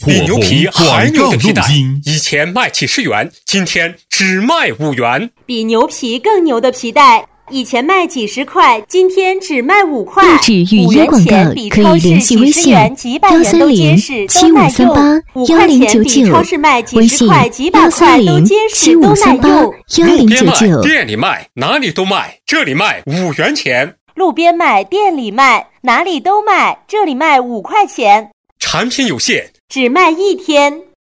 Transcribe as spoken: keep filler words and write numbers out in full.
比牛皮还牛的皮带，以前卖几十元，今天只卖五元。 比牛皮更牛的皮带，以前卖几十块，今天只卖五块。 录制语音广告可以联系微信幺三零七五三八幺零九九，微信幺三零七五三八幺零九九。 店里卖，哪里都卖，这里卖五元钱。 路边卖，店里卖，哪里都卖，这里卖五块钱。 产品有限， 只卖一天。